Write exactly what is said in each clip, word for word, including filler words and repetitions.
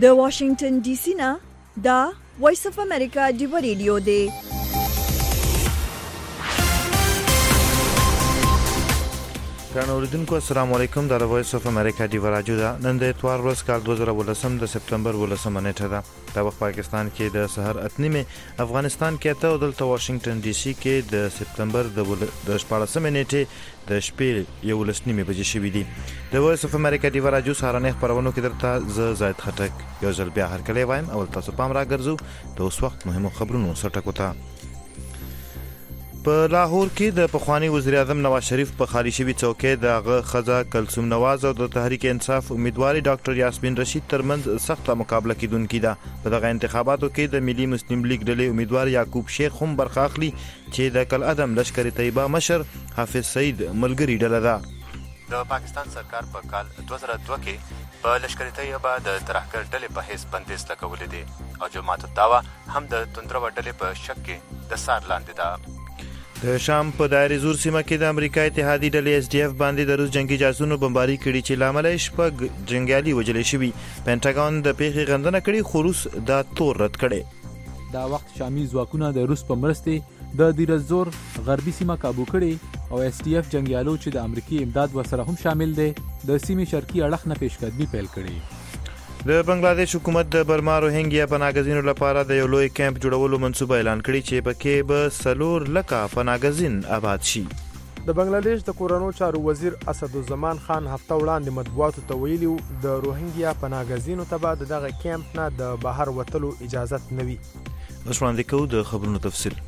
د واشنگټن ډي سي نه دا وایس اف امریکا دی ریډیو دی. ګرانو اوریدونکو السلام علیکم. دا وایس اف امریکا دی راډیو ده. نن د اتوار ورځ کال دوه زره ولسم د سپتمبر ولسمه نیټه ده. دا وخت پاکستان کې د سحر اتنیمه، افغانستان کې اته او دلته واشنگټن ډي سي کې د سپتمبر د شپاړسمه نیټه د شپې یو لسنیمه بجې شوې دي. د وایس اف امریکا دی راډیو سهارنه خبرونو کې درته ز زید خټک یو ځل بیا هرکلی وایم. اول تاسو پام راګرځو د اوس وخت مهمو خبرونو سرټکو ته. په لاهور کې د پخوانی وزیر اعظم نواز شریف په خالي شوی څوکۍ د هغه خزا کلثوم نواز او د تحریک انصاف امیدواري ډاکټر یاسمین رشید ترمنځ سخته مقابله کیدونکې ده. په دغه انتخاباتو کې د ملي مسلم لیگ ډلې امیدوار یعقوب شیخ هم برخه اخلي چې د کل عدم لشکر طیبه مشر حافظ سعید ملګری ډله ده. د پاکستان سرکار په کال دوه زره دوه کې په لشکر طیبه د ترهګر ډلې په حیث بندیز لګولې دي او جماعت الدعوه هم د توندرو ډلې په شک کې د سار لاندې ده. د شام په دایره زور سیمه کې د امریکا اتحادی ډلې اس ډي اف باندې د روس جنگي جاسوسانو بمباري کړي چې لامل یې شپږ جنگیالي وژل شوي. پینټاګون د پیښې غندنه کړې خو روس دا تور رد کړي. دا وخت شامي ځواکونه د روس په مرسته د دیر الزور غربي سیمه کابو کړي او اس ډي اف جنگیالو چې د امریکای امداد ورسره هم شامل دي د سیمې شرقي اړخ نه پیشقدمي پیل کړي. د بنگلاديش حکومت د برما روهینګیا پناهګزینو لپاره د یو لوی کیمپ جوړولو منصوبه اعلان کړې چې پکې به سلور لکه پناهګزین آباد شي. د بنگلاديش د کورونو چارو وزیر اسدالزمان خان هفته وړاندې مطبوعاتو ته ویلي د روهینګیا پناهګزینو ته به دغه کیمپ نه د بهر وتلو اجازه نه وي. وړاندې کوو د خبرونو تفصیل.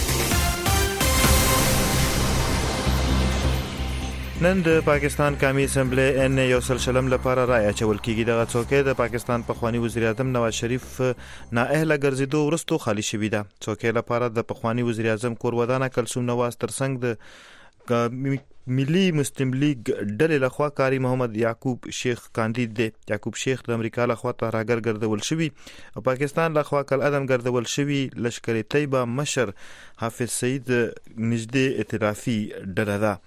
نن د پاکستان قومي اسمبلی ان یو سل شلم لپاره رائے اچول کیږي. دغه څوکۍ د پاکستان پخوانی وزیر اعظم نواز شریف نااهله ګرځېدو وروسته خالی شوې ده. څوکۍ لپاره د پخوانی وزیر اعظم کور ودانه کلثوم نواز ترڅنګ د ملي مسلم لیگ ډلې لخوا کاری محمد یعقوب شیخ کاندید دی. یعقوب شیخ د امریکا لخوا ترهګر ګرځول شوی او پاکستان لخوا کل عدم ګرځول شوی لشکر طیبه مشر حافظ سعید نږدې ائتلافي ډله ده.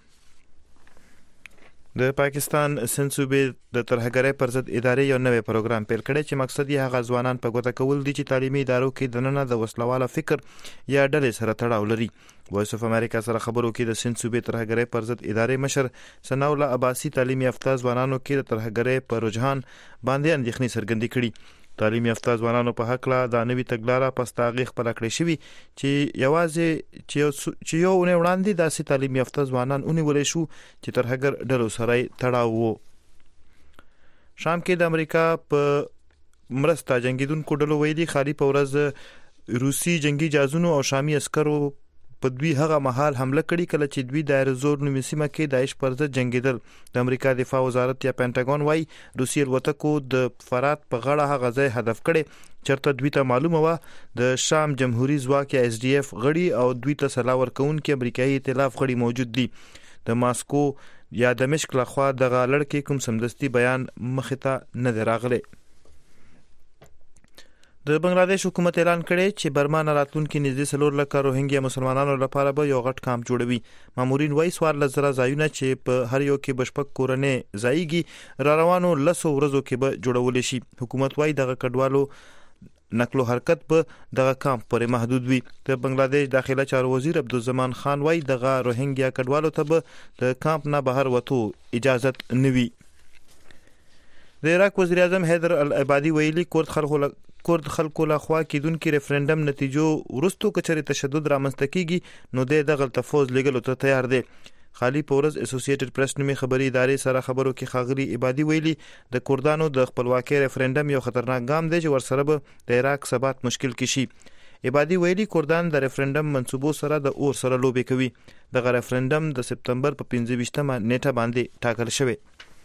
د پاکستان سند صوبې د ترهګرۍ پر ضد ادارې یو نوی پروګرام پیل کړی چې مقصد یې هغه ځوانان په ګوته کول دي چې تعلیمي ادارو کې دننه د وسلواله فکر یا ډلې سره تړاو لري. وایس اف امریکا سره خبرو کې د سند صوبې ترهګرۍ پر ضد ادارې مشر ثناء الله عباسي تعلیمي یافته ځوانانو کې د ترهګرۍ پر رجحان باندې اندېښنې څرګندې کړي. تعلیم یافته ځوانانو په حق لا د نوې تګلاره پس تاغیق خپل کړی شوی چې یوازې چې یو نه وړاندې داسې تعلیم یافته ځوانان ونیولې شو چې ترهګر ډلو سره تړاو وو. شام کې د امریکا په مرسته جنگیدونکو ډلو ویلي خالي په ورځ روسي جنگي جاسوسانو او شامي عسکرو په دوی هغه مهال حمله کړې کله چې دوی دایره زور نومي سیمه کې داعش پر ضد جنگیدل. د امریکا دفاع وزارت یا پینټاګون وايي روسي الوتکو د فرات په غاړه هغه ځای هدف کړي چرته دوی ته معلومه و د شام جمهوریت ځواک یا اس ډي اف غړي او دوی ته سلاح ورکوونکي امریکایي ائتلاف غړي موجود دي. د ماسکو یا دمشق لخوا دغه لړکې کوم سمدستي بیان مخې ته نه دی راغلی. د بنگلاديش حکومت اعلان کړی چې برما نه راتلونکي نږدې څلور لکه روهینګیا مسلمانانو لپاره به یو غټ کامپ جوړوي. مامورین وايي څوارلس زره ځایونه چې په هر یو کې بشپړ کورنۍ ځایږي را روانو لسو ورځو کې به جوړول شي. حکومت وايي دغه کډوالو نقل و حرکت به دغه کامپ پورې محدود وي. د بنگلاديش داخله چارو وزیر عبدالزمان خان وايي دغه روهینګیا کډوالو ته به د کامپ نه بهر وتو اجازه نه وي. د عراق وزیر اعظم حیدر العبادي ویلي کورد خلکو کورد خلکو لخوا کیدونکو ریفرندم نتیجو ورستو کچري تشدد رامنځته کیږي نو د دغه تفوز لګلو ته تیار دی. خالی پورز اسوسییټډ پریس نومي خبري ادارې سره خبرو کې خاغلی عبادي ویلي د کردانو د خپلواکۍ ریفرندم یو خطرناک ګام دی چې ورسره به د عراق ثبات مشکل کشي. عبادي ویلي کردان د ریفرندم منصوبو سره د اور سره لوبې کوي. دغه ریفرندم د سپتمبر په پنځه ویشتمه نیټه باندې ټاکل شوی.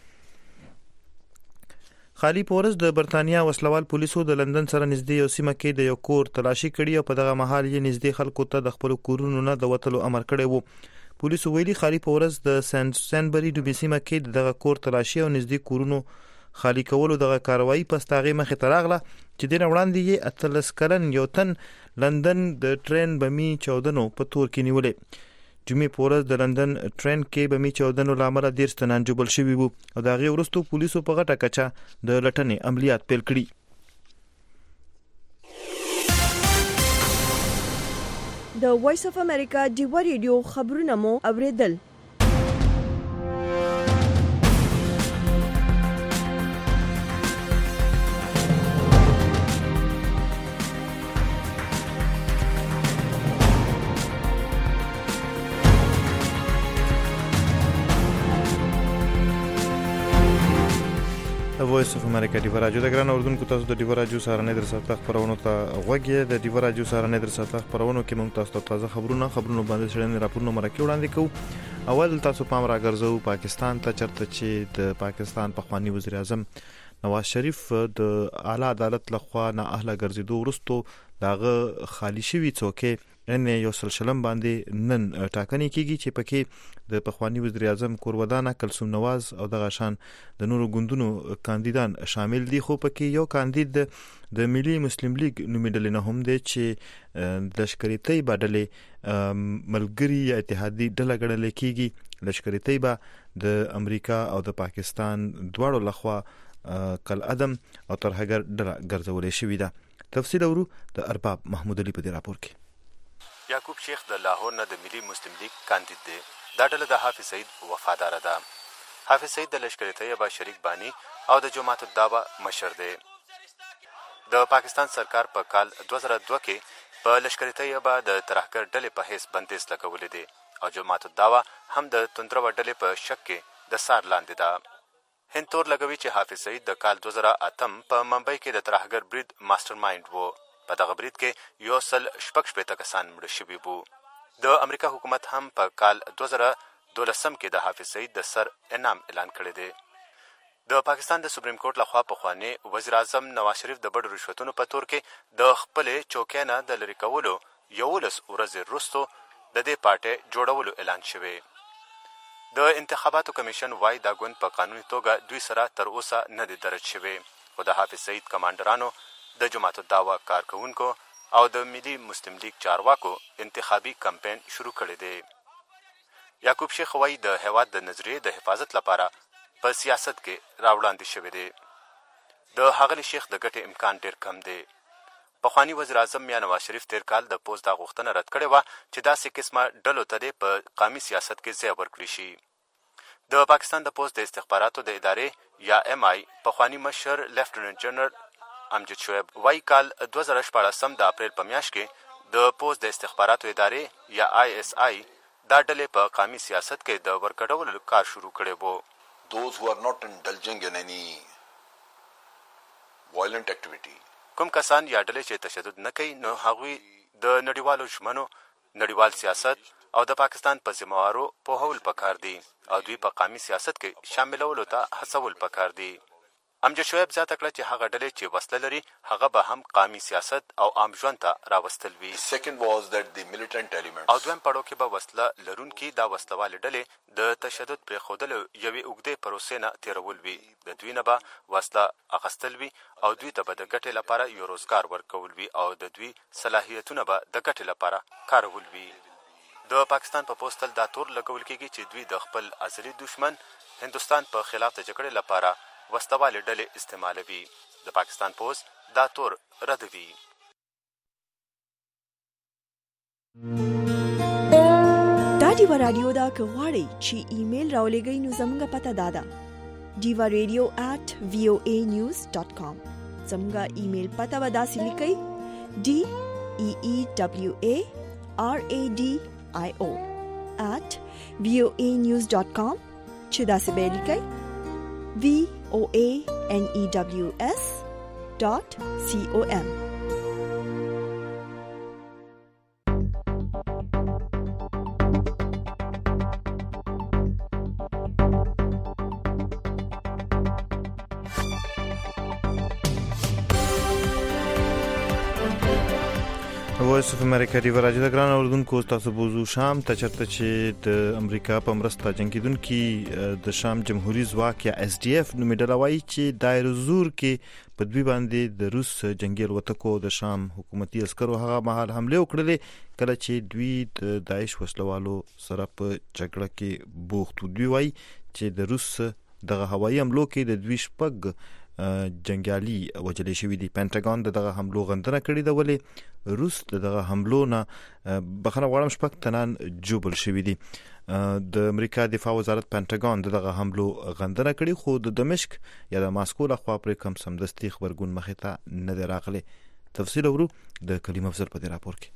خالی پورز د برتانیا وسلوال پولیسو د لندن سره نږدې یو سیمه کې د یو کور تلاشي کړي او په دغه مهال یې نږدې خلکو ته د خپل کورونو نه د وتلو امر کړی وو. پولیسو ویلي خالی پورز د سن سنبری د سیمه کې دغه کور تلاشي او نږدې کورونو خالی کولو دغه کاروایی پس تاغي مخې ته راغله چې دین وړاندې یې اتلس کلن یو تن لندن د ټرین بمی چودنو په تور کې نیولې. جمعې پورز د لندن ټرین کې بمی چودنو لامل ډیر ستنان جوړل شوی وو او دا غي ورستو پولیسو په غټه کچا د لټنې عملیات پیل کړي. د وایس اف امریکا ډیوا ریډیو خبرونه مو اوریدل. وایس اف امریکا ډیوا راډیو د ګران اردوونکو تاسو د ډیوا راډیو سره نه درسته خبرونه ته غوږی د ډیوا راډیو سره نه درسته خبرونه کې موږ تاسو ته تازه خبرونه خبرونه باندې شړنې راپورونه مرکه وړاندې کوو. اول تاسو پام راګرځو پاکستان ته چرته چې د پاکستان پخوانی وزیر اعظم نواز شریف د اعلی عدالت لخوا نه اهله ګرځېدو وروسته داغه خالی شوی څوکۍ ان یو سلسلم باندې نن ټاکنې کیږي چې پکې د پخوانی وزیر اعظم کورودانه کلثوم نواز او دغه شان د نورو ګوندونو کاندیدان شامل دي. خو پکې یو کاندید د ملي مسلم لیگ نومیدل نه هم دي چې د لشکري طیبه ډلې ملګری یا اتحادی ډله ګڼل کیږي. لشکري طیبه د امریکا او د پاکستان دواړو لخوا کل ادم او ترهګر ډله ګرځولې شوې ده. تفصیل اورو د ارباب محمود علي په دې راپور کې. یعقوب شیخ د لاهور نه د ملي مسلم لیگ کاندید دی. دا ډله د حافظ سعید وفادار ده. حافظ سعید د لشکري طیبه شریک بانی او د جماعت الدعوه مشر دی. د پاکستان سرکار په کال دوه زره دوه کې په لشکري طیبه د ترهګر ډلې په حیث بندیز لګولې دی او جماعت الدعوه هم د توندرو ډلې په شک کې د سار لاندې ده. هند تور لګوي چې حافظ سعید د کال دوه زره اتم په ممبئی کې د ترهګر برید ماستر مایند وو. په دغه برید کې یو سل شپږ شپېته کسان مړه شوي وو. د امریکا حکومت هم په کال دوه زره دولسم کې د حافظ سعید د سر انعام اعلان کړی دی. د پاکستان د سپریم کورټ لخوا پخوانی وزیر اعظم نواز شریف د بډو رشوتونو په تور کې د خپلې چوکۍ نه د لرې کولو یولس ورځې وروسته د دې پارټۍ جوړولو اعلان شوی. د انتخاباتو کمیشن وايي دا ګوند په قانوني توګه دوی سره تر اوسه نه دی درج شوی. خو د حافظ سعید کمانډرانو د جماعت الدعوه کارکونکو او د ملي مسلم لیگ چارواکو انتخابي کمپاین شروع کړی دی. یعقوب شیخ وايي د هیواد د نظریې د حفاظت لپاره په سیاست کې راوړاندې شوی دی. د ښاغلي شیخ د ګټې امکان ډیر کم دی. پخوانی وزیر اعظم یا نواز شریف تیر کال د پوز دا غوښتنه رد کړې وه چې داسې قسمه ډلو ته دې په قومي سیاست کې ځای ورکړي شي. د پاکستان د پوز د استخباراتو د ادارې یا ایم آی پخوانی مشر لیفټیننټ جنرال امجد شعیب وايي کال دوه زره شپاړسم د اپریل په میاشت کې د پوز د استخباراتو ادارې یا آی اس آی دا ډلې په قومي سیاست کې د ورګډولو کار شروع کړی وو. Those who are not indulging in any violent activity. کوم کسان یا ډلې چې تشدد نه کوي نو هغوی د نړیوالو ژمنو نړیوال سیاست او د پاکستان په ذمہوارو پوهول پکار دي او دوی په قومي سیاست کې شاملولو ته هڅول پکار دي. امجد شعیب زیاته کړه چې هغه ډلې چې وسله لري هغه به هم قومي سیاست او عام ژوند ته راوستل وي. Second was that the militant elements او دویم پړاو کې به وسله لرونکي دا وسلوالې ډلې د تشدد پرېښودلو یوې اوږدې پروسې نه تېرول وي. د دوی نه به وسله اخیستل وي او دوی ته به د ګټې لپاره یو روزګار ورکول وي او د دوی صلاحیتونه به د ګټې لپاره کارول وي. د پاکستان په پوسټل دا تور لګول کېږي چې دوی د خپل ازلي دشمن هندوستان په خلاف د جګړې لپاره وسلوالې ډلې استعمالوي. د پاکستان پوز دا تور ردوي. دا ډیوا راډیو دا که غواړئ چې ایمیل راولېږئ نو زموږ پته دا ده ډیوا ریډیو ایٹ وی او ای نیوز ډاٹ کام. زموږ ایمیل پته به داسې لیکئ ډي ای ای ډبلیو ای آر ای ډي آی او ایٹ وی او ای نیوز ډاٹ کام چې داسې به لیکئ V O A N E W S dot C O M. وایس اف امریکا ډیوا راډیو د ګران اردوونکو تاسو بوزو شام ته چرته چې د امریکا په مرسته جنگیدونکي د شام جمهوریت ځواک یا اس ډي اف نومیدل وایي چې دایره زور کې په دوی باندې د روس جنگي الوتکو د شام حکومتي عسکرو هغه مهال حمله وکړلې کله چې دوی د داعش وسلوالو سره په جګړه کې بوخت. دوی وایي چې د روس دغه هوایي حملو کې د دوی شپږ جنگیالي وجلې شوي دي. پینټاګون دغه حملو غندنه کړې ده، ولې روس دغه حملو نه بخنه غواړم شپږ تنان جوبل شوي دي. د امریکا دفاع وزارت پینټاګون دغه حملو غندنه کړې، خو د دمشق یا د ماسکو لخوا پرې کوم سمدستي خبرګون مخې ته نه دی راغلی. تفصیل ورو د کلیم افضل په دې راپور کې.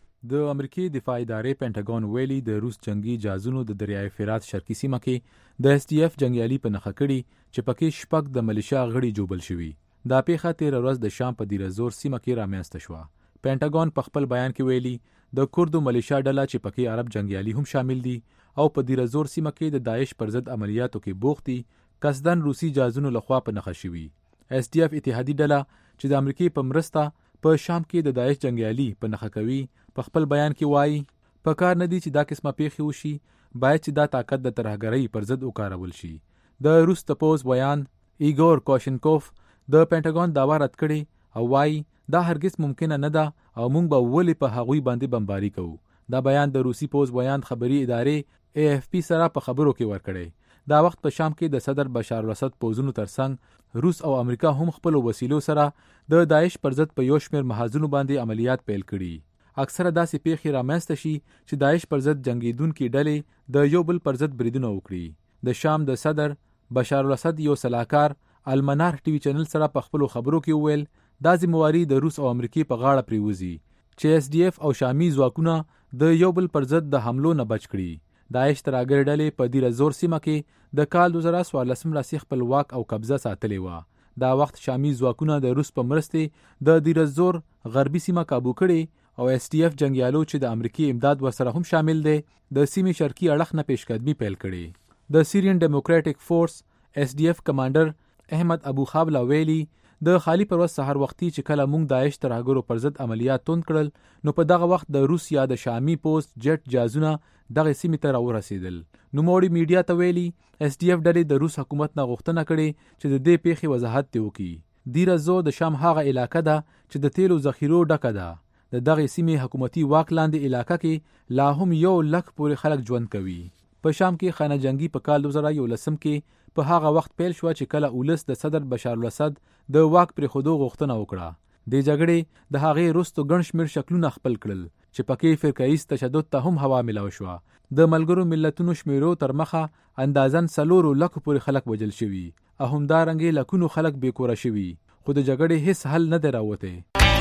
د امریکای دفاع ادارې پینټاګون ویلي د روس جنگي جهازونو د دریای فرات شرقي سیمه کې د اس ټي اف جنگیالي په نخښه کړي چې پکې شپږ د ملیشیا غړي جوبل شوي. دا پیښه تیر ورځ د شام په دیره زور سیمه کې رامنځته شوه. پینټاګون په خپل بیان کې ویلي د کردو ملیشیا ډله چې پکې عرب جنگیالي هم شامل دي او په دیره زور سیمه کې د داعش پر ضد عملیاتو کې بوخت دي، قصدن روسي جهازونو لخوا په نخښه شوي. اس ټي اف اتحادي ډله چې د امریکای په مرسته په شام کې د داعش جنگیالي په نخښه کوي په خپل بیان کې وایي په کار نه دي چې دا قسمه پیښې وشي، باید چې دا طاقت د ترهګرۍ پر ضد وکارول شي. د روس تپوس بیان ایګور کوشنکوف د پینټاګون داوا رد کړي او وایي دا هرگز ممکنه نه ده او موږ به ولې په هغوی باندې بمباري کوو. دا بیان د روسي پوز بیان خبري ادارې اے اف پی سره په خبرو کې ورکړی. دا وخت په شام کې د صدر بشار الاسد پوزونو ترڅنګ روس او امریکا هم خپل وسیلو سره د داعش پر ضد په یو شمېر محاذونو باندې عملیات پیل کړي. اکثره داسې پیښې رامنځته شي چې داعش پر ضد جنگیدونکي ډلې د یو بل پر ضد بریدونه وکړي. د شام د صدر بشار الاسد یو سلاکار المنار ټي وي چینل سره په خپلو خبرو کې وویل دا ذمہواري د روس او امریکای په غاړه پریوزي چې اس ډي اف او شامي ځواکونه د یو بل پر ضد د حملو نه بچ کړي. داعش ترهګر ډلې په دیره زور سیمه کې د کال دوه زره څوارلسم راسي خپل واک او قبضه ساتلې وه. دا وخت شامي ځواکونه د روس په مرستې د دیره زور غربي سیمه کابو کړي او اس ټي اف جنگیالو چې د امریکای امداد ورسره هم شامل دی د سیمې شرقي اړخ نه پیشقدمي پیل کړي. د سیریان ډیموکراټک فورس اس ډي اف کمانډر احمد ابو خابلا ویلي د خالی پر وخت سحر وختي چې کله موږ داعش ترهګرو پر ضد عملیات توند کړل نو په دغه وخت د روس یا د شامي پوسټ جټ جازونه دغه سیمې ته راورسېدل. نوموړي میډیا ته ویلي اس ډي اف ډلې د روس حکومت نه غوښتنه کړې چې د دې پیښې وضاحت دی وکړي. دیره زور د شام هغه علاقه ده چې د تیلو ذخیرو ډکه ده. د دغه سیمې حکومتي واک لاندې علاقه کې لا هم یو لک پورې خلک ژوند کوي. په شام کې خانه جنگي په کال دوه زره یولسم کې په هغه وخت پیل شو چې کله اولس د صدر بشار الاسد د واک پرې خودو غوښتنه وکړه. د جګړې د هغې وروسته ګڼ شمېر شکلونه خپل کړل چې پکې فرقه‌ایز تشدد ته هم هوا ملاو شوه. د ملګرو ملتونو شمیرو تر مخه اندازن څلورو لکو پورې خلک وژل شوي او همدارنګې لکونو خلک بې کوره شوي، خو د جګړې هیڅ حل نه دی راوتی.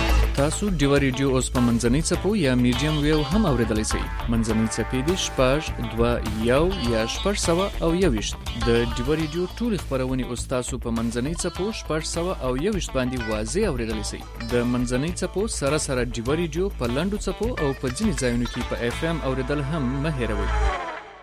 تاسو ډیو ریډیو اوس په منځنۍ څپو یا میډیم ویو هم اوریدلی شئ. منځنۍ څپې دي شپږ دوه یو یا شپږ سوه او یوویشت. د ډیو ریډیو ټولې خپرونې اوس تاسو په منځنۍ څپو شپږ سوه او یوویشت باندې واضح اوریدلی شئ. د منځنۍ څپو سره سره ډیو ریډیو په لنډو څپو او په ځینې ځایونو کې په اف ام اوریدل هم مه هیروئ.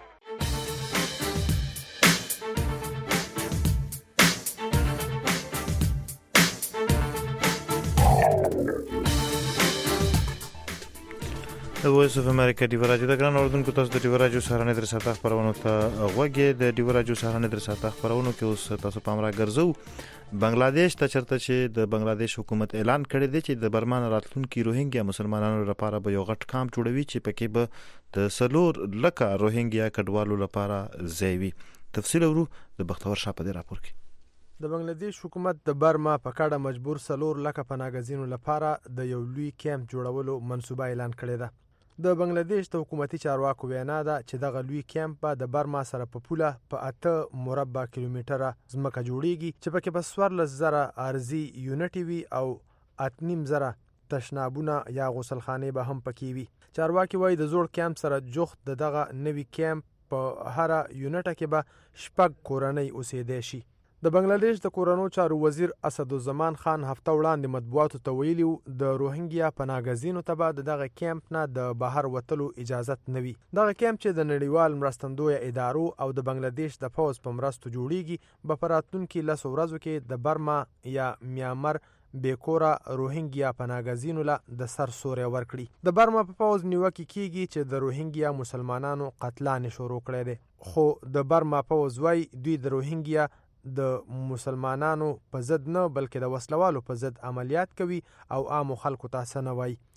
د وایس اف امریکا ډیو راډیو د ګران اوردونکو تاسو د ډیو راډیو سهارنۍ در ساته خبرونه ته غوږی. د ډیو راډیو سهارنۍ در ساته خبرونه کې اوس تاسو پام را ګرځو بنگلاديش ته چرته چې د بنگلاديش حکومت اعلان کړی دی چې د برمان راتلونکي روهینګیا مسلمانانو لپاره به یو غټ کامپ جوړوي چې پکې به د سلور لکه روهینګیا کډوالو لپاره ځای وي. تفصیل ورو د بختور شاه په دې راپور کې. د بنگلاديش حکومت د برما په کډه مجبور سلور لکه پناهګزینو لپاره د یو لوی کیمپ جوړولو منصوبه اعلان کړې ده. د بنگلاديش د حکومتي چارواکو وینا ده چې دغه لوی کیمپ به د برما سره په پوله په اته مربع کیلومتره ځمکه جوړیږي چې پکې به څوارلس زره ارضي یونټ وي او اته نیم زره تشنابونه یا غسلخانې به هم پکې وي. چارواکي وایي د زوړ کیمپ سره جوخت د دغه نوي کیمپ په هر یونټ کې به شپږ کورنۍ اوسېدی شي. د بنگلاديش د کورونو چارو وزیر اسدالزمان خان هفته وړاندې مطبوعاتو ته ویلي د روهینګیا پناهګزینو ته به د دغه کیمپ نه د بهر وتلو اجازت نه وي. دغه کیمپ چې د نړیوال مرستندویه ادارو او د بنگلاديش د پوځ په مرستو جوړیږي به په راتلونکي لسو ورځو کې د برما یا میانمار بیکوره روهینګیا پناهګزینو له د سر سوری ورکړي. د برما په پوځ نیوکه کیږي چې د روهینګیا مسلمانانو قتلان شروع کړی دی، خو د برما پوځ وايي دوی د روهینګیا د مسلمانانو په ضد نه بلکې د وسلوالو په ضد عملیات کوي او عامو خلکو ته څه نه وایي.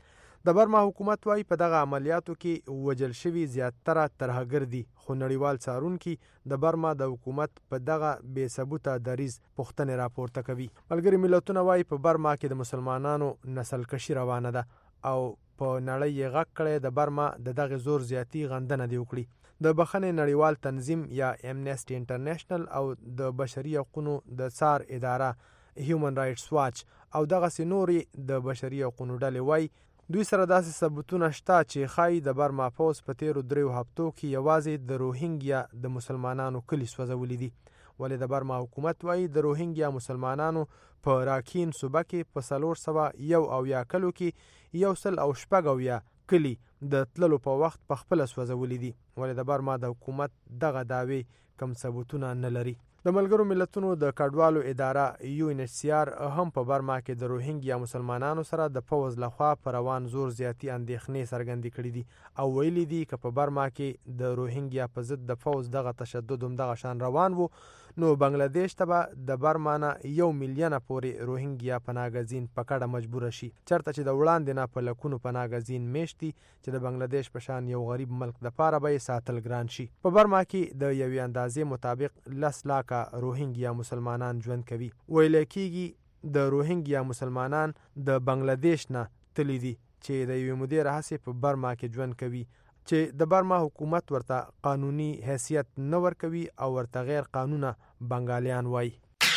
د برما حکومت وایي په دغه عملیاتو کې وژل شوي زیاتره ترهګر دي، خو نړیوال څارونکي د برما د حکومت په دغه بې ثبوته دریځ پوښتنې راپورته کوي. ملګري ملتونه وایي په برما کې د مسلمانانو نسل کشي روانه ده او په نړۍ یې غږ کړی د برما د دغه زور زیاتی غندنه دی وکړي. د بخښنې نړیوال تنظیم یا امنیسټي انټرنیشنل او د بشري حقوقو د څار اداره هیومن رایټس واچ او دغسې نورې د بشري حقوقو ډلې وایي دوی سره داسې ثبوتونه شته چې ښایي د برما پوځ په تیرو دریو هفتو کې یوازې د روهینګیا د مسلمانانو کلي سوځولي دي. ولې د برما حکومت وایي د روهینګیا مسلمانانو په راکین صوبه کې په څلور سوه یو اویا کلو کې یو سل او شپږ اویا کلي د تللو په وخت په خپله سوځولي دي. ولې د برما د حکومت دغه دعوې کم ثبوتونه نه لري. د ملګرو ملتونو د کډوالو اداره یو ان ایچ سی آر هم په برما کې د روهینګیا مسلمانانو سره د پوځ لخوا په روان زور زیاتی اندېښنې څرګندې کړي دي او ویلي دي که په برما کې د روهینګیا په ضد د پوځ دغه تشدد هم دغه شان روان وو نو بنگلاديش ته به د برما نه یو میلیونه پورې روهینګیا پناهګزین په کډه مجبور شي، چرته چې د وړاندې نه په لکونو پناهګزین میشتي چې د بنگلاديش په شان یو غریب ملک د پاره به ساتل ګران شي. په برما کې د یوې اندازې مطابق لس لاکه روهینګیا مسلمانان ژوند کوي. ویل کېږي د روهینګیا مسلمانان د بنگلاديش نه تللي دي چې د یوې مودې راهیسې په برما کې ژوند کوي چې د برما حکومت ورته قانوني حیثیت نه ورکوي او ورته غیر قانونه بنگالیان وایي.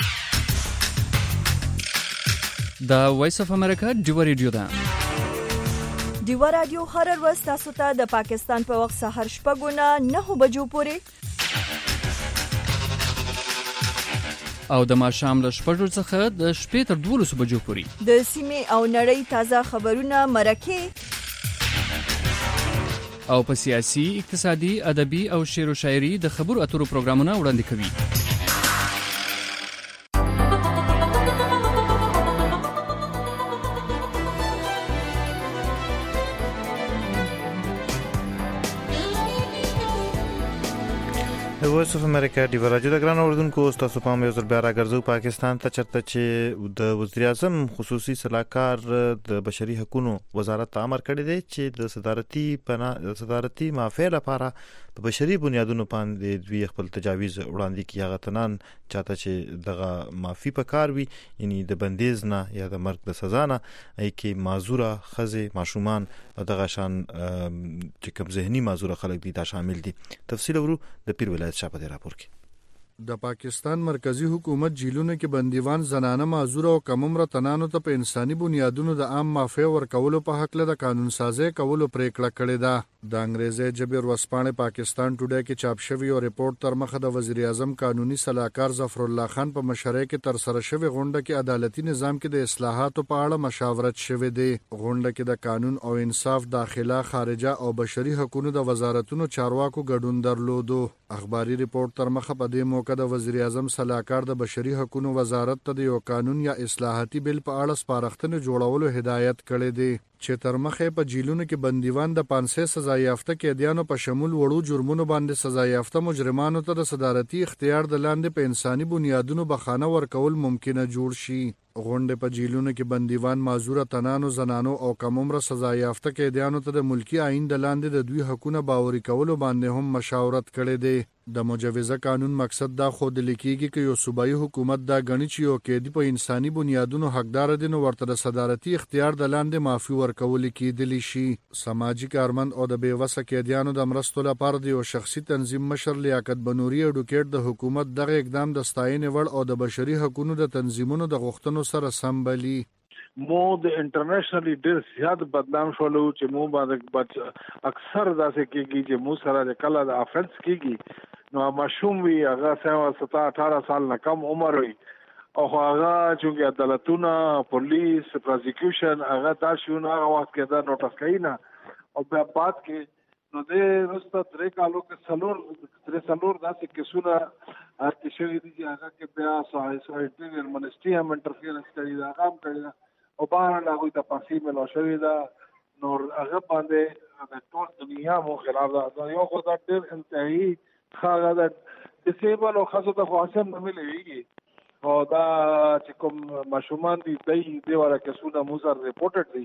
دا وایس اف امریکا ډیوا ریډیو ده. ډیوا رادیو هر ورځ تاسو ته د پاکستان په وخت سهار شپږ نه نهه بجو پورې او د ماښام له شپږو څخه د شپې تر دولسو بجو پورې د سیمې او نړۍ تازه خبرونه، مرکې او په سیاسي، اقتصادي، ادبي او شعر و شاعري د خبرو اترو پروګرامونه وړاندې کوي. د وایس اف امریکا ډیوا رادیو د ګران اوردونکو تاسو په یو ځل بیا راګرځو پاکستان ته، چرته چې د وزیر اعظم خصوصي صلاحکار د بشري حقوقو وزارت امر کړی دی چې د صدارتي پناه صدارتي معافی لپاره په بشري بنیادونو باندې دوی خپل تجاویز وړاندې کیږي. غتنان چاته چې دغه معافی په کار وي، یعنی د بندیز نه یا د مرګ د سزا نه، ای کې معذوره خزه، ماشومان او دغه شان چې کوم ذهني معذوره خلک دي دا شامل دي. تفصیل ورو د پیر ولایت شاپه دی راپور کې. د پاکستان مرکزی حکومت جیلونو کې بندیوان زنانه معذور او کم عمر تنانو ته په انساني بنیادونو د عام معافی ورکولو په حق له د قانون سازي کولو پریکړه کړې ده. د انګریزي جبر ورسپانه پاکستان ټوډے کې چاپ شوی او ریپورت تر مخه د وزیر اعظم قانوني صلاحکار ظفر الله خان په مشرۍ کې تر سره شوی غونډه کې عدالتي نظام کې د اصلاحاتو په اړه مشاورت شوې ده. غونډه کې د قانون او انصاف، داخله، خارجه او بشري حقوقو د وزارتونو چارواکو ګډون درلودو. اخباري ریپورت تر مخه په دې موقع د وزیر اعظم صلاحکار د بشري حقوقو وزارت ته د یو قانون یا اصلاحاتي بل په اړه سپارښتنې جوړولو هدایت کړې ده چې تر مخه په جیلونو کې بندیوان د پانسه سزا یافته قیدیانو په شمول وړو جرمونو باندې سزا یافته مجرمانو ته د صدارتي اختیار د لاندې په انساني بنیادونو بخانه ورکول ممکنه جوړ شي. غونډه په جیلونو کې بندیوان معذور تنانو، زنانو او کم عمر سزا یافته قیدیانو ته د ملکی آئین د لاندې د دوی حقوقونه باوري کولو باندې هم مشاورت کړې ده. د مجوزه قانون مقصد دا خود لیکيږي چې یو صوبایي حکومت دا غني چې یو قیدی په انساني بنیادونو حقدار دي نو ورته د صدارتي اختیار د لاندې معافي ورکول کېدلی شي. سماجی کارمند او د بیوسه قیدیانو د مرستو لپاره د یو شخصي تنظیم مشر لیاقت بنوري اډوکیټ د حکومت دغه اقدام د ستاینې وړ او د بشري حقوقو د تنظیمونو د غوښتنو سره سمبالي. مو د انټرنیشنلی ډیر زیات بدنام شولو چې مو باندې اکثر داسې کېږي چې مو سره د کله د افنس کېږي نو ماشوم وي هغه ستا اٹھارہ سال نه کم عمر وي او هغه چې عدالتونه، پولیس، پروزیکیوشن هغه دا شونه هغه وخت کې دا نوټس کوي نه او بیا بعد کې نو د رسته درې کالو کې سلور درې سلور داسې کیسونه هغه شوي دي چې هغه کې بیا سایټ منسټري هم انټرفیرنس کوي دا کار کوي او بهر هغه ته پاسې ملو شوی دا نو هغه باندې د ټول دنیا مو خلاف دا یو خو دا ډېر انتهایی خاغه دا ډیسیبل او خاصه د خاصم نه ملي او دا چې کوم ماشومان دي دای دی ورکه سونه موزر ریپورټډ دي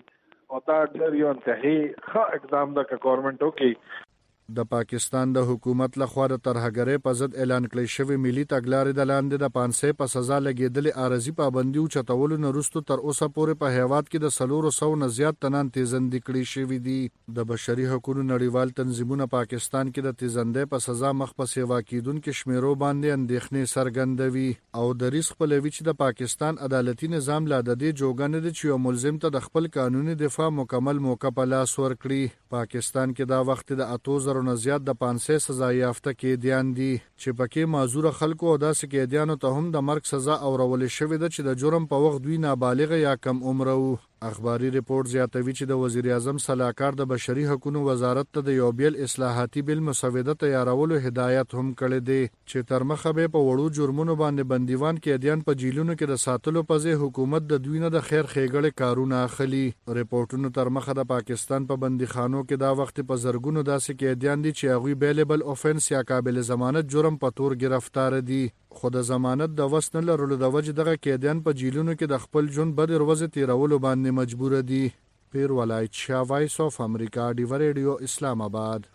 او دا ډېر یو انتهایی ښه اقدام ده چې ګورنمنت وکړي. د پاکستان د حکومت لخوا د ترهګرۍ په ضد اعلان کړی شوی ملي تګلارې د لاندې د پانسۍ په سزا لګېدلې عارضي پابندي او چتولو نه وروسته تر اوسه پورې په هیواد کې د څلورو سوو نه زیات تنان تیزندي کړي شوي دي. د بشري حقوقو نړیوال تنظیمونه پاکستان کې د تیزندۍ په سزا مخ په سیوا کیدونکو شمیرو باندې اندېښنې څرګندوي او دریځ خپلوي چې د پاکستان عدالتي نظام لا د دې جوګه نه دی چې یو ملزم ته د خپل قانوني دفاع مکمل موقع په لاس ورکړي. پاکستان کې دا وخت د اتو زرو نه زیات د پانسۍ سزا یافته قیدیان دي چې پکې معذور خلکو او داسې قیدیانو ته هم د مرګ سزا اورول شوې ده چې د جرم په وخت دوی نابالغ یا کم عمر وو. اخباري ریپورت زیاتوي چې د وزیر اعظم صلاحکار د بشري حقوقو وزارت ته د یو بیل اصلاحاتي بیل مسوده تیارولو هدایت هم کړی دی چې تر مخه به په وړو جرمونو باندې بندیوان قیدیان په جیلونو کې د ساتلو په ځای حکومت د دوی نه د خیر ښېګړې کارونه اخلي. ریپورتونو تر مخه د پاکستان په بندیخانو کې دا وخت په زرګونو داسې قیدیان دي چې هغوی بیلیبل اوفنس یا قابل ضمانت جرم په تور گرفتار دي خو د ضمانت د وس نه لرلو د وجې دغه قیدیان په جیلونو کې د خپل ژوند بدې ورځې تیرولو باندې مجبور دي. پیر ولایت شاه، وایس آف امریکا، ډیو ریډیو، اسلام آباد.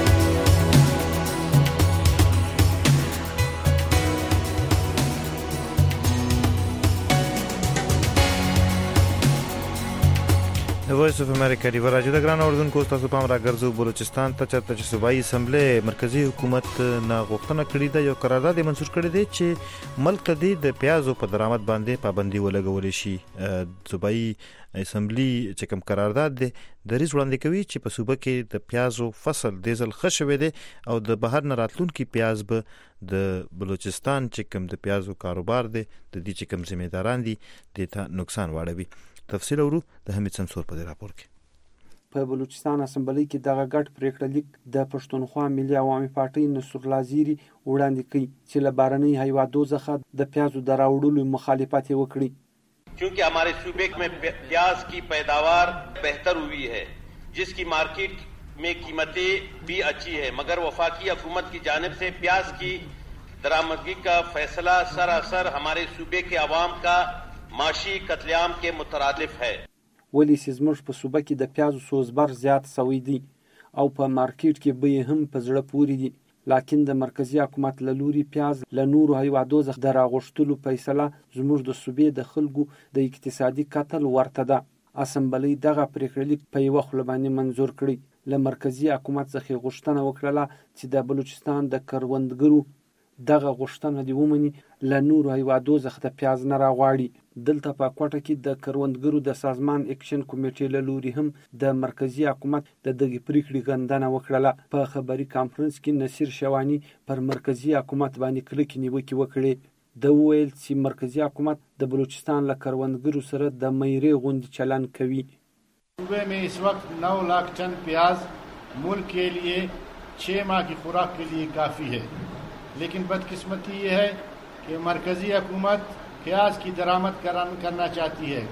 د وایس اف امریکا دی ورځ د ګران اوردونکو تاسو پام راګرځو بلوچستان ته چرته چې صوبایي اسمبلی مرکزی حکومت نه غوښتنه کړې ده یو قرارداد منسوخ کړی دی چې ملک ته د پیازو په درآمد باندې پابندي ولګول شي. صوبایي اسمبلی چې کوم قرارداد دی د ریز وړاندې کوي چې په صوبه کې د پیازو فصل د ځل خښوي دی او د بهر نه راتلونکي پیاز به د بلوچستان چې کوم د پیازو کاروبار دی د دې چې کوم ذمہ داران دي د ته نقصان واړوي. تفصیل اورو د حمید سمسور په راپور کې. په بلوچستان اسمبلی کې دغه ګډ پریکړه لیک د پښتونخوا ملي عوامي پارټۍ نصر لازيري وړاندې کړي چې له بهرنۍ هیوادو څخه د پیازو د راوړلو مخالفت وکړي. چونکہ ہمارے صوبے میں پیاز کی پیداوار بہتر ہوئی ہے جس کی مارکیٹ میں قیمتیں بھی اچھی ہے مگر وفاقی حکومت کی جانب سے پیاز کی درآمدگی کا فیصلہ سراسر ہمارے صوبے کے عوام کا معاشی قتل عام کے مترادف ہے. ولی سیزمش په صوبه کې د پیازو سوزبر زیات سوی دي او په مارکیټ کې به هم په زړه پوري دي لکن د مرکزی حکومت له لوري پیاز له نورو هیوادو څخه د راغښتلو فیصله زموږ د صوبې د خلکو د اقتصادي قتل ورته ده. اسمبلی دغه پریکړه لیک په یو خپل باندې منزور کړی. له مرکزی حکومت څخه غوښتنه وکړه چې د بلوچستان د کروندګرو دغه غوښتنه دی ومني له نورو هیوادو څخه د پیاز نه راغواړي. دلته په کوټه کې د کروندګرو د سازمان اکشن کمیټې له لوري هم د مرکزی حکومت د دغه پریکړې غندنه وکړه. په خبري کانفرنس کې نصیر شوانی پر مرکزی حکومت باندې کلک نیوکه وکړه. د ویل چې مرکزی حکومت د بلوچستان له کروندګرو سره د مېری غوند چلن کوي. صوبے میں اس وقت نو لاکھ ٹن پیاز ملک کے لیے چھ ماہ کی خوراک کے لیے کافی ہے لیکن بدقسمتی یہ ہے کہ مرکزی حکومت پیاز کی درآمد کرنا چاہتی ہے.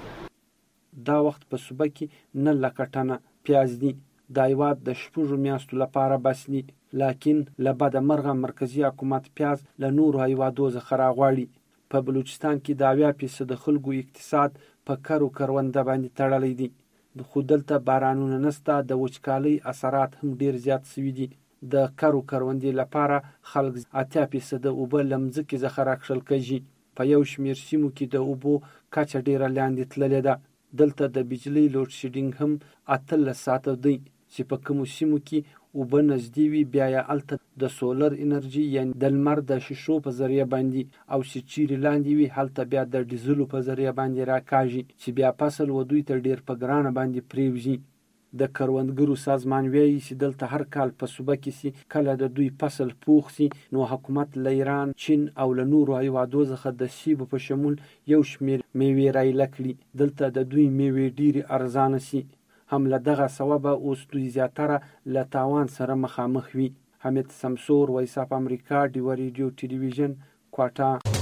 دا وخت په صوبه کې نه لکه ټنه پیاز دي د هیواد د شپږو میاشتو لپاره بس دي لکن له بده مرغه مرکزی حکومت پیاز له نورو هیوادو څخه راغواړي. په بلوچستان کې د اویا فیصده خلکو اقتصاد په کرو کرونده باندې تړلی دی خو دلته بارانونه نسته د وچکالۍ اثرات هم ډیر زیات شوي دي. د کرو کروندې لپاره خلک اتیا فیصده اوبه له مځکې څخه راکښل کېږي. په یو شمېر سیمو کې د اوبو کچه ډیره لاندې تللې ده. دلته د بجلی لوډ شیډینګ هم اتلس ساعته دی چې په کومو سیمو کې اوبه نږدې وي بیا یې هلته د سولر انرژي یعنې د لمر د شیشو په ذریعه باندې او چې چیرې لاندې وي هلته بیا د ډیزلو په ذریعه باندې راکاږي چې بیا فصل و دوی ته ډیر په ګرانه باندې پریوځي. د کروندګرو سازمان وایي چې دلته هر کال په صوبه کې سي کله د دوی فصل پوخ سي نو حکومت له ایران، چین او له نورو هیوادو څخه د سیبو په شمول یو شمېر میوې رایله کړي. دلته د دوی میوې ډیرې ارزانه سي. هم له دغه سببه اوس دوی زیاتره له تاوان سره مخامخ وي. حمید سمسور، وایس اف امریکا، ډیو ریډیو ټلویزیون، کوټه.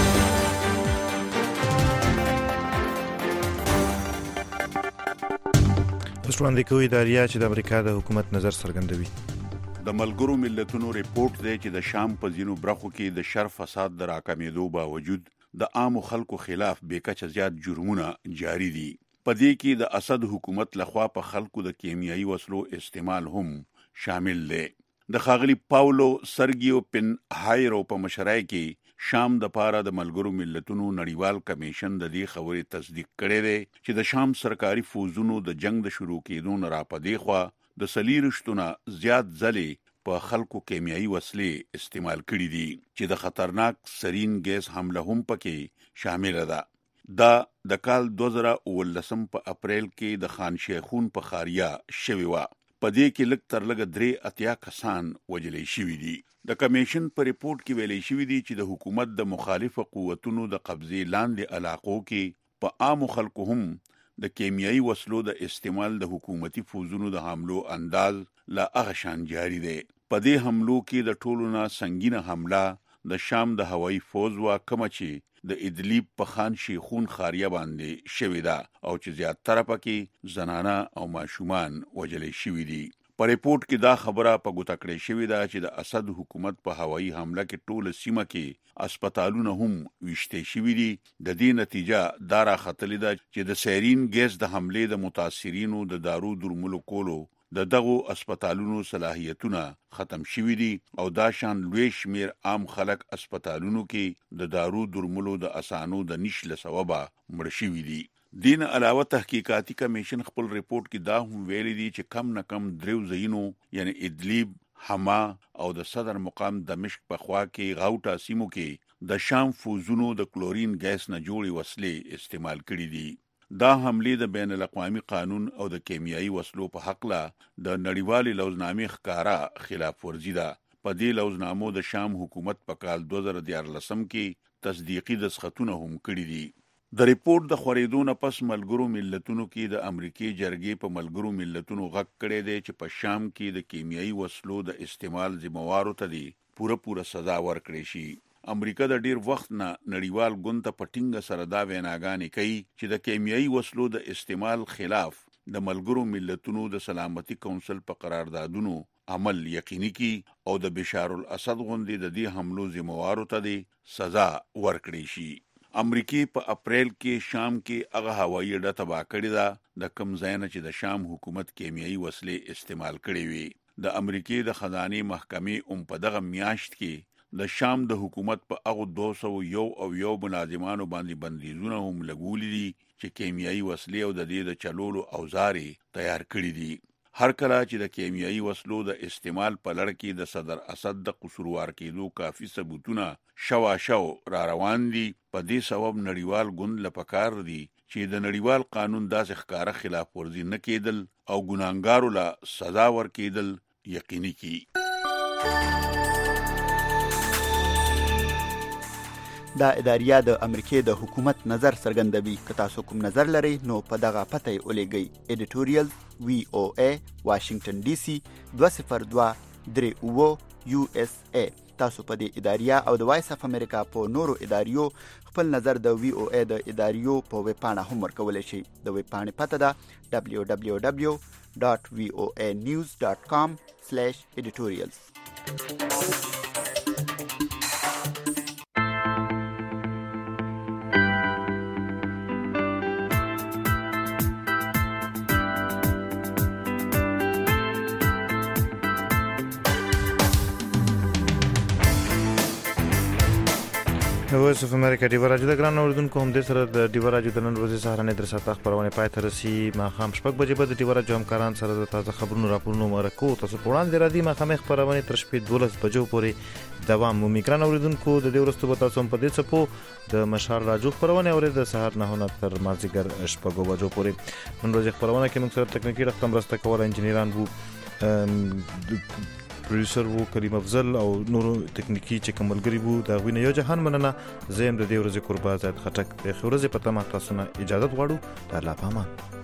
اوس وړاندې کوي داریا چې د امریکا د حکومت نظر څرګندوي. د ملګرو ملتونو ریپورت دی چې د شام په ځینو برخو کې د شر فساد د راکمېدو باوجود د عامو خلکو خلاف بېکچه زیات جرمونه جاری دي. پدې کې د اسد حکومت لخوا په خلکو د کیمیاوي وسلو استعمال هم شامل دی. د خاغلی پاولو سرګیو پن هایرو په مشرۍ کې شام د پاره د ملګرو ملتونو نړیوال کمیشن د دې خبرې تصدیق کړې ده چې د شام سرکاري فوزونو د جنگ د شروع کېدو نه را پدې خوا د سلیرشتونه زیات ځلې په خلکو کیمیاوي وسلې استعمال کړي دي چې د خطرناک سرین ګیس حمله هم پکې شامل ده. دا د کال دوه زره اوولسم په اپریل کې د خان شیخون په خاریا شوی و. پدې کې لږ تر لږه درې اتیا کسان وجلې شوي دي. د کمیشن په ریپورت کې ویلې شوی دی چې د حکومت د مخالفه قوتونو د قبضې لاندې علاقو کې په عام خلکو هم د کیمیاوي وسلو د استعمال د حکومتي فوزونو د حملو انداز لا هغه شان جاری دی. په دې حملو کې د ټولو نه سنگینه حمله د شام د هوایي فوز وا کوم چې د ادلیب په خان شیخون خاریه باندې شوی دا او چې زیاتره پکې زنانه او ماشومان وجلې شوی دي. په ریپورت کې دا خبره په ګوته کړې شوې ده چې د اسد حکومت په هوایي حمله کې ټول سیمه کې اسپیټالونه هم ویشتې شوي دي. د دې نتیجه دا راختلې ده چې د سیرین ګیس د حملې د متاثرینو د دارو درملو کولو د دغو اسپیټالونو صلاحیتونه ختم شوي دي او دا شان لوی شمیر عام خلک اسپیټالونو کې د دارو درملو د اسانو د نشله سببه مړ شوي دي. دین علاوه تحقیقاتی کمیشن خپل ریپورت کې دا هم ویلي دي چې کم نه کم دریو ځایونو یعنی ادلیب، حما او د صدر مقام دمشق په خوا کې غاوټا سیمو کې د شام فوزونو د کلورین ګیس نه جوړي وسلې استعمال کړي دي. دا حملې د بین الاقوامي قانون او د کیمیاوي وسلو په حق لا د نړیوالې لوزنامې ښکارا خلاف ورزي ده. په دې لوزنامو د شام حکومت په کال دوه زره دیارلسم کې تصدیقي دسخطونه هم کړي دي. د ریپورت د خورېدو نه پس ملګرو ملتونو کې د امریکای جرګې په ملګرو ملتونو غږ کړی دی چې په شام کې د کیمیاوي وسلو د استعمال ذمہوارو ته دی پوره پوره سزا ورکړي شي. امریکا د ډیر وخت نه نړیوال ګوند ته پټینګ سره دا ویناګانې کوي چې د کیمیاوي وسلو د استعمال خلاف د ملګرو ملتونو د سلامتي کونسل په قراردادونو عمل یقیني کی او د بشار الاسد غوندې د دې حملو ذمہوارو ته دی سزا ورکړي شي. امریکای په اپریل کې شام کې هغه هوایي اډه تباه کړې ده د کم ځای نه چې د شام حکومت کیمیاوي وسلې استعمال کړې وي. د امریکای د خزانه محکمې هم په دغه میاشت کې د شام د حکومت په هغه دوه سوه یو او یو ملازمانو باندې بندیزونه هم لګولي دي چې کیمیاوي وسلې او د دې د چلولو اوزار تیار کړي دي. هر کله چې د کیمیاوي وسلو د استعمال په لړ کې د صدر اسد د قصوروار کېدو کافي ثبوتونه شوا شو را روان دي، په دې سبب نړیوال ګوند لپاره دي چې د نړیوال قانون داسې ښکارا خلاف ورزي نه کېدل او ګناهګارو له سزا ورکېدل یقیني کی. دا اداریه د امریکای د حکومت نظر څرګندوي. که تاسو کوم نظر لرئ نو په دغه پته یې ولېږئ. ایډیټوریال وی او ای واشنگټن ډي سي دوه صفر دوه درې اووه یو اس ای. تاسو په دې اداریه او د وایس اف امریکا په نورو اداریو خپل نظر د وی او ای د اداریو په ویب پاڼه هم ورکولی شئ. د ویب پاڼې پته ده دبلیو دبلیو دبلیو ډاټ وی او ای نیوز ډاټ کام سلیش ایډیټوریالز. وایس اف امریکا ډیوا راډیو د ګران اوریدونکو هم د سره د ډیوا راډیو د نن ورځې سهارنۍ در ساعت خبرونه پای ته رسي. ماښام شپږ بجې به د ډیوا راډیو همکاران سره د تازه خبرونو راپورونو مرکو تاسو په وړاندې را دي. ماښامي خبرونه تر شپې دولس بجو پورې دوام مومي. ګران اوریدونکو د دې وروسته به تاسو هم په دې څپو د مشال راجو خبرونه اورئ د سهار نه نه تر مازدیګر شپږو بجو پورې. نن ورځې خبرونه کې موږ سره تکنیکی رقم مرسته کول انجنیران وو، پروډوسر وو کریم افضل او نورو تکنیکی چې کوملګری وو. دا غوینه یو جهان مننه. زم د دې ورځې قربان زاد خټک د خورزه په تمه تاسو نه اجازه غواړو. د الله پامان.